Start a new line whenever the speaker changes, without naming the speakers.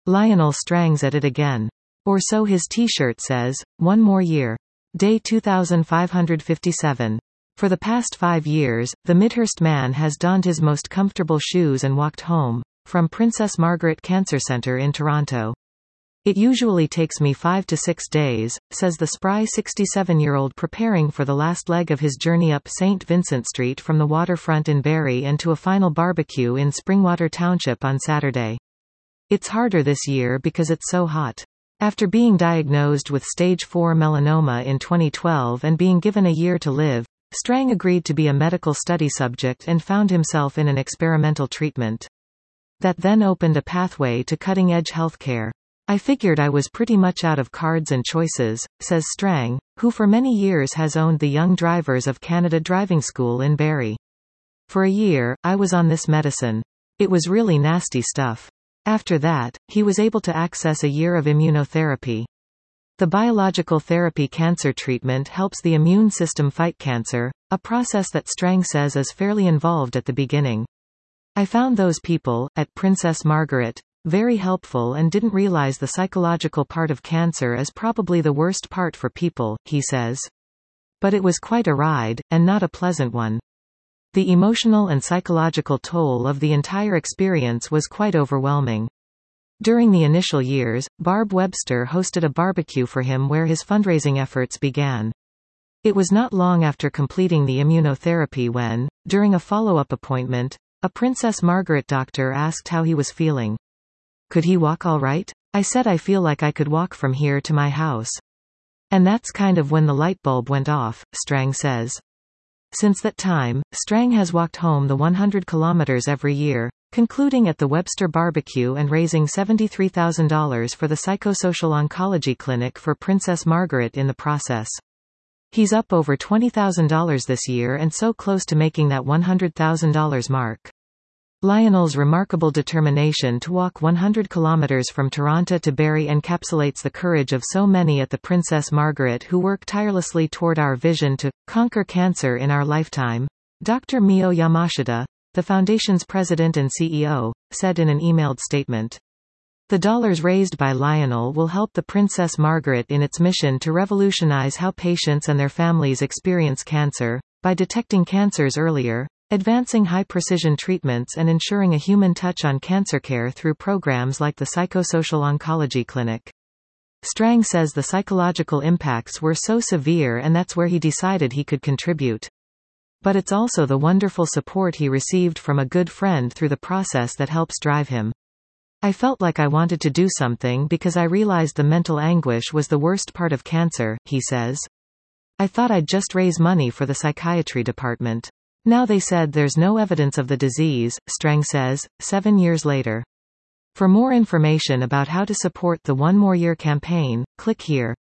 Lionel Strang's at it again. Or so his t-shirt says. One more year. Day 2557. For the past 5 years, the Midhurst man has donned his most comfortable shoes and walked home, from Princess Margaret Cancer Centre in Toronto. It usually takes me 5 to 6 days, says the spry 67-year-old preparing for the last leg of his journey up St. Vincent Street from the waterfront in Barrie and to a final barbecue in Springwater Township on Saturday. It's harder this year because it's so hot. After being diagnosed with stage 4 melanoma in 2012 and being given a year to live, Strang agreed to be a medical study subject and found himself in an experimental treatment. That then opened a pathway to cutting-edge healthcare. I figured I was pretty much out of cards and choices, says Strang, who for many years has owned the Young Drivers of Canada driving school in Barrie. For a year, I was on this medicine. It was really nasty stuff. After that, he was able to access a year of immunotherapy. The biological therapy cancer treatment helps the immune system fight cancer, a process that Strang says is fairly involved at the beginning. I found those people, at Princess Margaret, very helpful and didn't realize the psychological part of cancer is probably the worst part for people, he says. But it was quite a ride, and not a pleasant one. The emotional and psychological toll of the entire experience was quite overwhelming. During the initial years, Barb Webster hosted a barbecue for him where his fundraising efforts began. It was not long after completing the immunotherapy when, during a follow-up appointment, a Princess Margaret doctor asked how he was feeling. Could he walk all right? I said I feel like I could walk from here to my house. And that's kind of when the light bulb went off, Strang says. Since that time, Strang has walked home the 100 kilometers every year, concluding at the Webster barbecue and raising $73,000 for the psychosocial oncology clinic for Princess Margaret in the process. He's up over $20,000 this year and so close to making that $100,000 mark. Lionel's remarkable determination to walk 100 kilometers from Toronto to Barrie encapsulates the courage of so many at the Princess Margaret who work tirelessly toward our vision to conquer cancer in our lifetime. Dr. Mio Yamashita, the foundation's president and CEO, said in an emailed statement. The dollars raised by Lionel will help the Princess Margaret in its mission to revolutionize how patients and their families experience cancer, by detecting cancers earlier, advancing high-precision treatments and ensuring a human touch on cancer care through programs like the Psychosocial Oncology Clinic. Strang says the psychological impacts were so severe and that's where he decided he could contribute. But it's also the wonderful support he received from a good friend through the process that helps drive him. I felt like I wanted to do something because I realized the mental anguish was the worst part of cancer, he says. I thought I'd just raise money for the psychiatry department. Now they said there's no evidence of the disease, Strang says, 7 years later. For more information about how to support the One More Year campaign, click here.